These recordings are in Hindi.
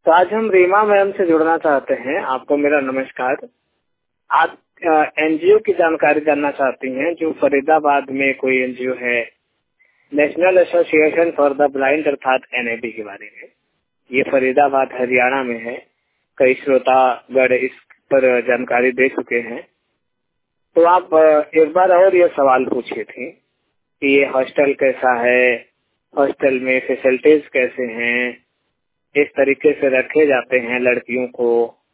तो आज हम रीमा मैम से जुड़ना चाहते हैं। आपको मेरा नमस्कार। आप एनजीओ की जानकारी जानना चाहती हैं जो फरीदाबाद में कोई एनजीओ है, national association for the blind अर्थात एनएबी के बारे में। ये फरीदाबाद हरियाणा में है। कई श्रोतागण इस पर जानकारी दे चुके हैं। तो आप एक बार और ये सवाल पूछे थे कि ये हॉस्टल कैसा है, हॉस्टल में फैसिलिटीज कैसे हैं, इस तरीके से रखे जाते हैं लड़कियों को।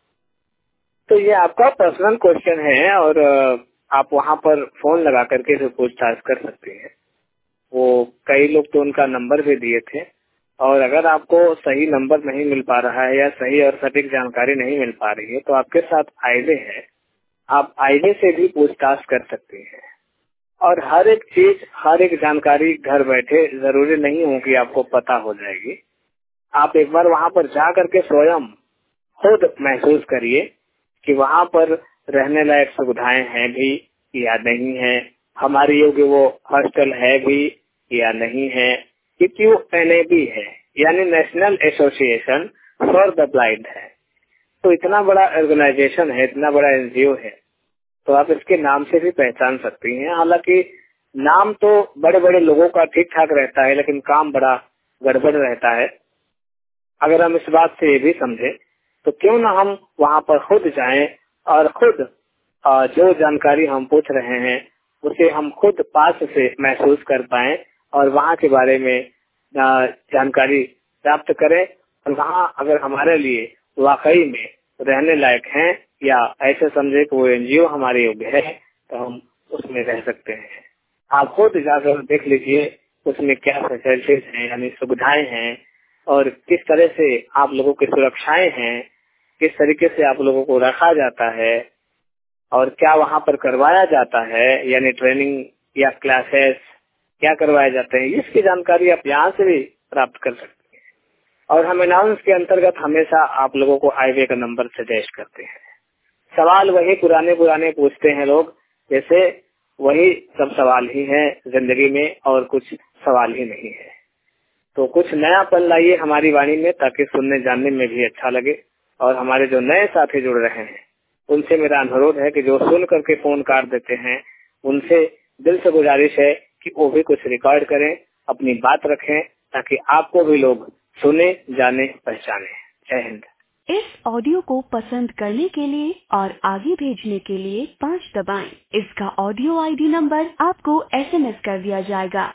तो ये आपका पर्सनल क्वेश्चन है और आप वहाँ पर फोन लगा करके इसे पूछताछ कर सकते हैं। वो कई लोग तो उनका नंबर भी दिए थे, और अगर आपको सही नंबर नहीं मिल पा रहा है या सही और सटीक जानकारी नहीं मिल पा रही है तो आपके साथ आईवे है, आप आईवे से भी पूछताछ कर सकते हैं। और हर एक चीज, हर एक जानकारी घर बैठे जरूरी नहीं हो कि आपको पता हो जाएगी। आप एक बार वहाँ पर जा करके स्वयं खुद महसूस करिए कि वहाँ पर रहने लायक सुविधाएं हैं भी या नहीं है, हमारे योग्य वो हॉस्टल है भी या नहीं है। क्योंकि वो एनएबी है, यानी national association for the blind है। तो इतना बड़ा ऑर्गेनाइजेशन है, इतना बड़ा एनजीओ है, तो आप इसके नाम से भी पहचान सकती हैं। हालांकि नाम तो बड़े बड़े लोगों का ठीक ठाक रहता है, लेकिन काम बड़ा गड़बड़ रहता है। अगर हम इस बात से ये भी समझे तो क्यों ना हम वहाँ पर खुद जाएं और खुद जो जानकारी हम पूछ रहे हैं उसे हम खुद पास से महसूस कर पाएं और वहाँ के बारे में जानकारी प्राप्त करें। और वहाँ अगर हमारे लिए वाकई में रहने लायक हैं या ऐसे समझे कि वो एनजीओ हमारे योग्य है तो हम उसमें रह सकते हैं। आप खुद जाकर देख लीजिए उसमें क्या फैसिलिटीज हैं, यानी सुविधाएं हैं, और किस तरह से आप लोगों की सुरक्षाएं हैं, किस तरीके से आप लोगों को रखा जाता है और क्या वहाँ पर करवाया जाता है, यानी ट्रेनिंग या क्लासेस क्या करवाए जाते हैं, इसकी जानकारी आप यहाँ से भी प्राप्त कर सकते हैं। और हम अनाउंस के अंतर्गत हमेशा आप लोगों को आईवे का नंबर सजेस्ट करते हैं। सवाल वही पुराने पुराने पूछते हैं लोग, जैसे वही सब सवाल ही है जिंदगी में और कुछ सवाल ही नहीं है। तो कुछ नयापन लाइए हमारी वाणी में, ताकि सुनने जानने में भी अच्छा लगे। और हमारे जो नए साथी जुड़ रहे हैं उनसे मेरा अनुरोध है कि जो सुन करके फोन काट देते हैं उनसे दिल से गुजारिश है कि वो भी कुछ रिकॉर्ड करें, अपनी बात रखें, ताकि आपको भी लोग सुने, जाने, पहचाने। जय हिंद। इस ऑडियो को पसंद करने के लिए और आगे भेजने के लिए 5 दबाएं। इसका ऑडियो आईडी नंबर आपको एसएमएस कर दिया जाएगा।